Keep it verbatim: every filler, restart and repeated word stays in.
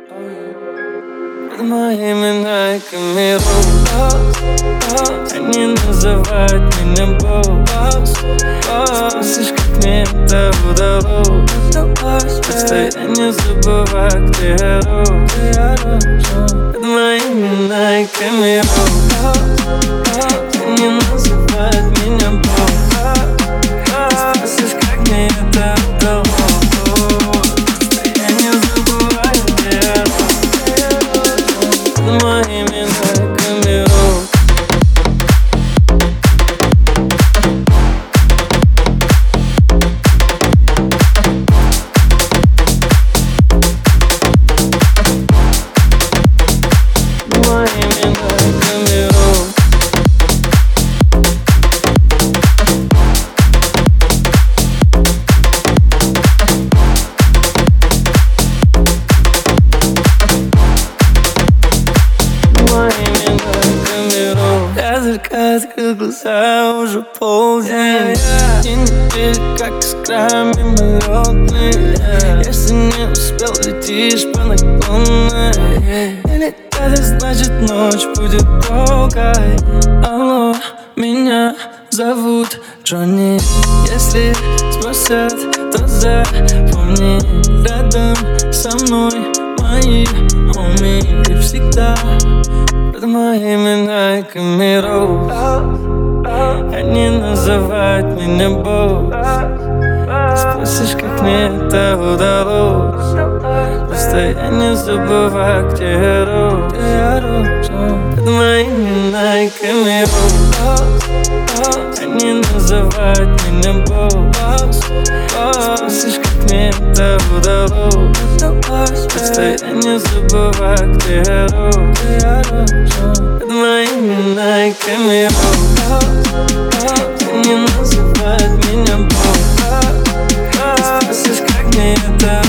Под мои имена и камеру они называют меня босс. Спросишь, как мне это удалось, постоянно забываю, где я рос. Под мои имена и камеру они называют меня босс. Спросишь, как мне это удалось, постоянно забываю, где я рос. Под мои имена и камеру. Я зеркало открыл глаза, уже полдень. И недели, как искра мимолетные. Если не успел, летишь по наклонной. Или это значит, ночь будет долгой. Алло, меня зовут Джонни. Если спросят, то запомни, рядом со мной мои хоми. И всегда под мои имена и камеру они называют меня босс. Спросишь, как мне это удалось, постоянно забываю, где я рос. Под мои имена и камеру они называют меня босс. Спросишь, как мне это удалось, постоянно забываю, где я рос. Под мои имена и камеру они называют меня босс. Спросишь, как мне это